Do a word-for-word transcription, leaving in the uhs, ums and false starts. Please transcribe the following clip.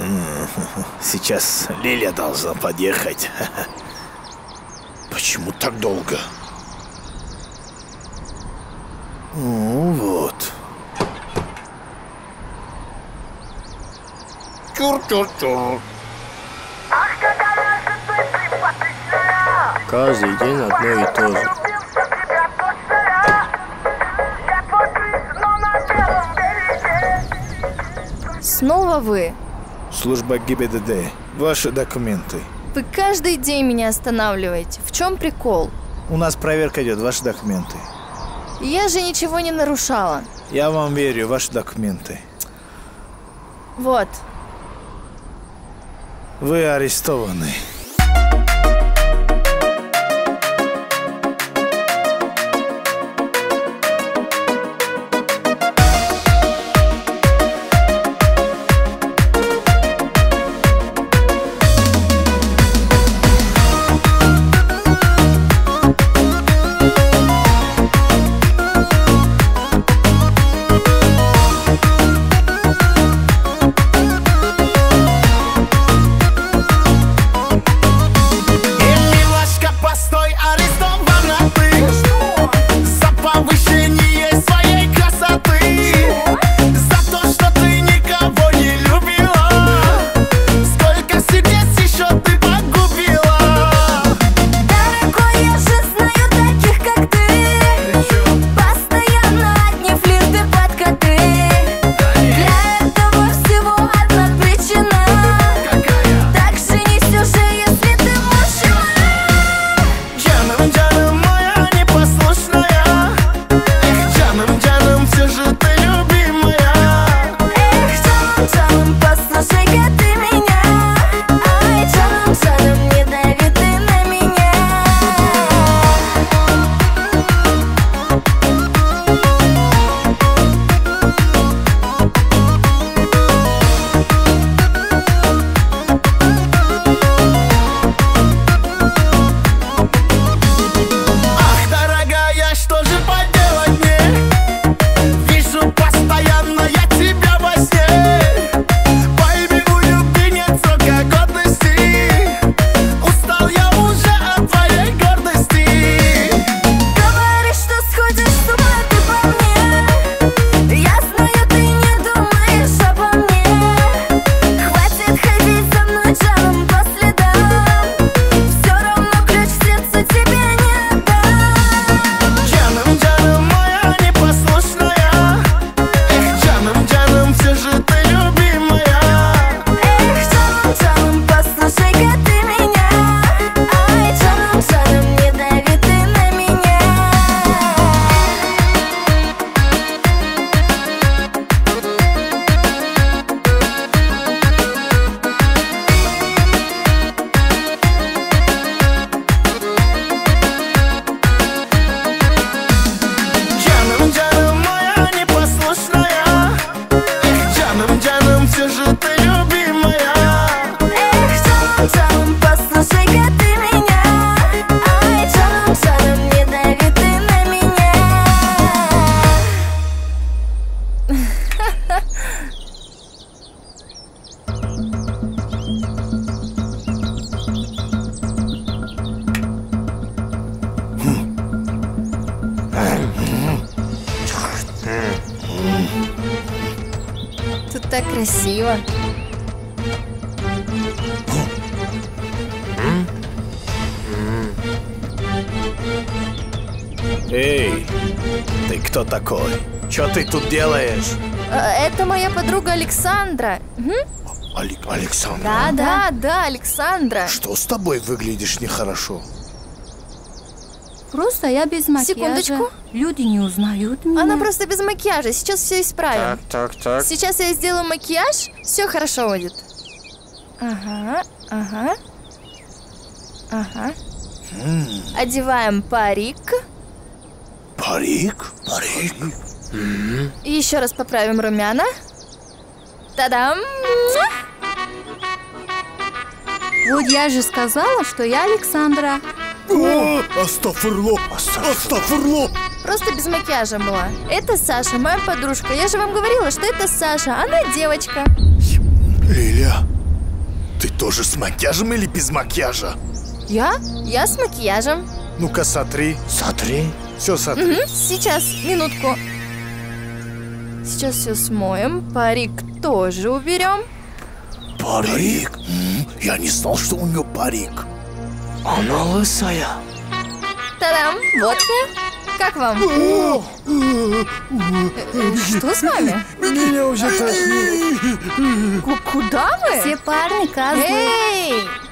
Сейчас Лиля должна подъехать. Почему так долго? Ну вот. Чур-чур-чур. Каждый день одно и то же. Снова вы? Служба ГИБДД. Ваши документы. Вы каждый день меня останавливаете. В чем прикол? У нас проверка идет. Ваши документы. Я же ничего не нарушала. Я вам верю. Ваши документы. Вот. Вы арестованы. Тут так красиво. Эй, ты кто такой? Что ты тут делаешь? Э, Это моя подруга Александра. Мгм. Алек- Александра, Да, да, да, Александра. что с тобой выглядишь нехорошо? Просто я без макияжа. Секундочку. Люди не узнают меня. Она просто без макияжа. Сейчас все исправим. Так, так, так. Сейчас я сделаю макияж, все хорошо будет. Ага, ага. Ага. Одеваем парик. Парик? Парик? И еще раз поправим румяна. Та-дам! Вот я же сказала, что я Александра. О, Астафурло! Астафурло! Просто без макияжа была. Это Саша, моя подружка. Я же вам говорила, что это Саша. Она девочка. Лиля, тоже с макияжем или без макияжа? Я? Я с макияжем. Ну-ка, сотри. Смотри. Все сотри. Мгм, сейчас, минутку. Сейчас все смоем. Парик тоже уберем. Парик? М, Я не знал, что у нее парик. Она лысая. Та-дам! Вот я. Как вам? Э, э, Что с вами? Меня уже тошнит. Ку- Куда вы? Все парни козлы. Эй!